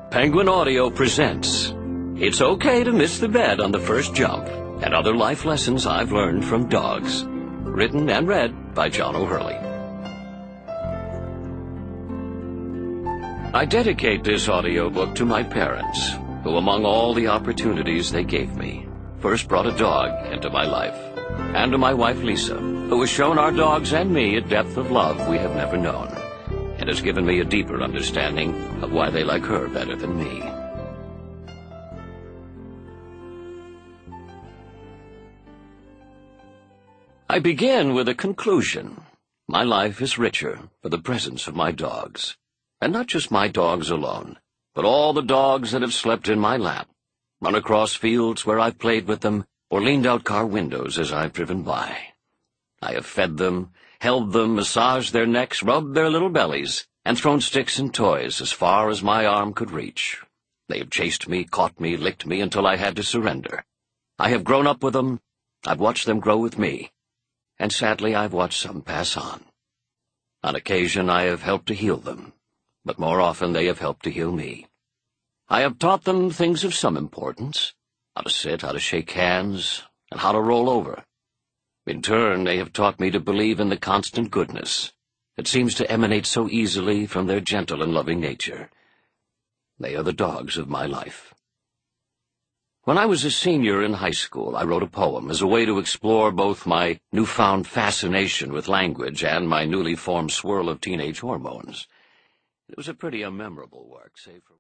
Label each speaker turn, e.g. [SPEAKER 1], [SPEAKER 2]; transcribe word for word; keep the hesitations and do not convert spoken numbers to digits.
[SPEAKER 1] Penguin Audio presents It's Okay to Miss the Bed on the First Jump, and Other Life Lessons I've Learned from Dogs. Written and read by John O'Hurley. I dedicate this audiobook to my parents, who among all the opportunities they gave me, first brought a dog into my life, and to my wife Lisa, who has shown our dogs and me a depth of love we have never known, and has given me a deeper understanding of why they like her better than me. I begin with a conclusion. My life is richer for the presence of my dogs, and not just my dogs alone, but all the dogs that have slept in my lap, run across fields where I've played with them, or leaned out car windows as I've driven by. I have fed them, held them, massaged their necks, rubbed their little bellies, and thrown sticks and toys as far as my arm could reach. They have chased me, caught me, licked me until I had to surrender. I have grown up with them, I've watched them grow with me, and sadly I've watched some pass on. On occasion I have helped to heal them, but more often they have helped to heal me. I have taught them things of some importance, how to sit, how to shake hands, and how to roll over. In turn, they have taught me to believe in the constant goodness that seems to emanate so easily from their gentle and loving nature. They are the dogs of my life. When I was a senior in high school, I wrote a poem as a way to explore both my newfound fascination with language and my newly formed swirl of teenage hormones. It was a pretty unmemorable work, save for